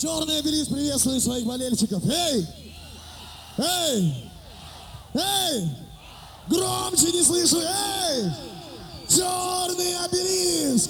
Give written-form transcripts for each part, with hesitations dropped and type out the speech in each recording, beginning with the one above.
Черный обелиск приветствует своих болельщиков. Эй! Эй! Эй! Громче не слышу! Эй! Черный обелиск!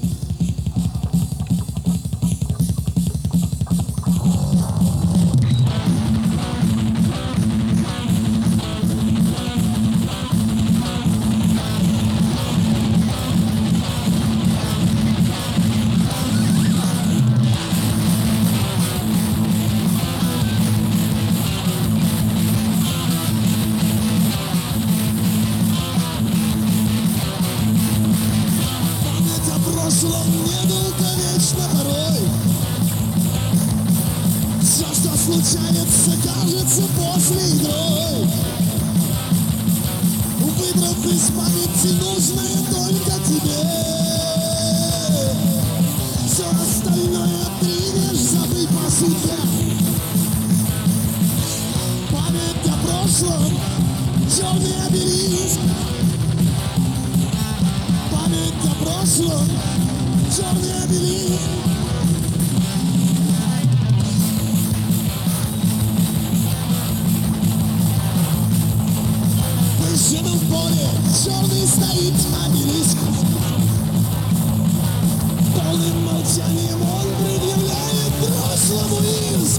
Недолговечно порой. Все, что случается, кажется после игры. Выбрав из памяти нужное только тебе. Все остальное примешь, забыть по сути. Память о прошлом, черный обелиск. Память о прошлом, черный обелиск. В песчаном поле черный стоит обелиск. Полным молчанием он предъявляет прошлому иск.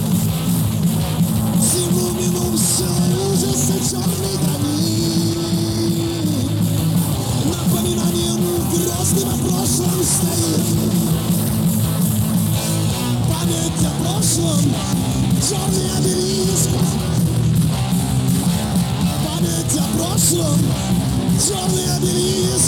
Зиму минувшего ужаса черный гранит. Напоминанием грозным о прошлом стоит. Память о прошлом, черный обелиск. Память о прошлом, черный обелиск.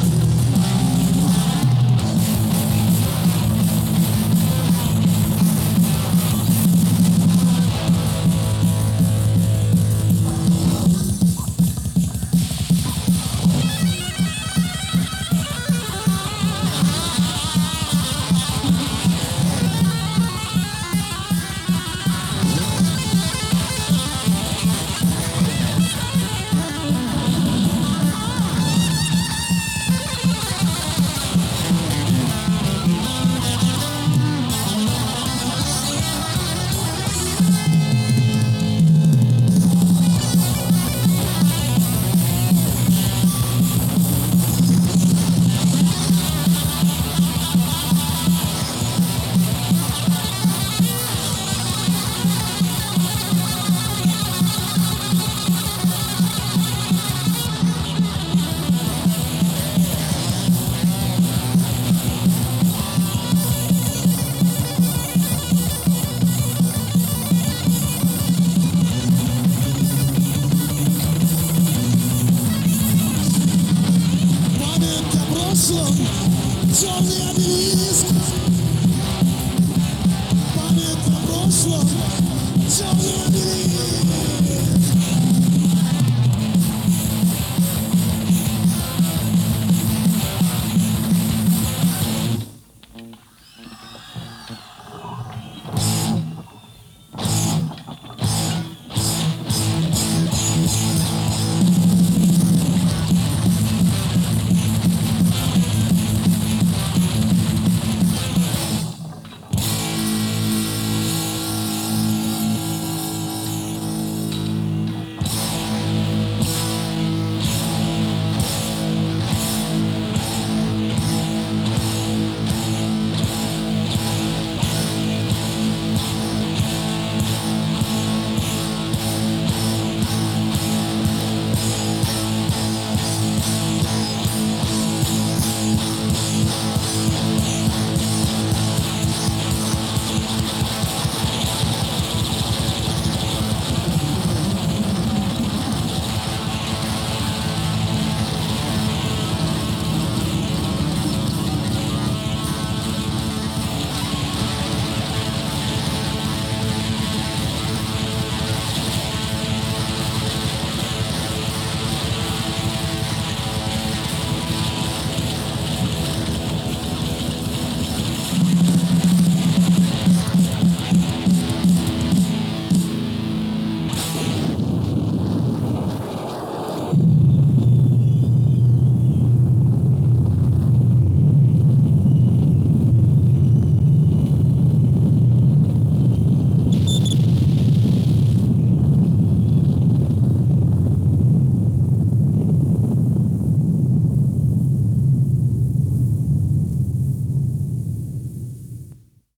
Черный обелиск. Память о прошлом, черный обелиск.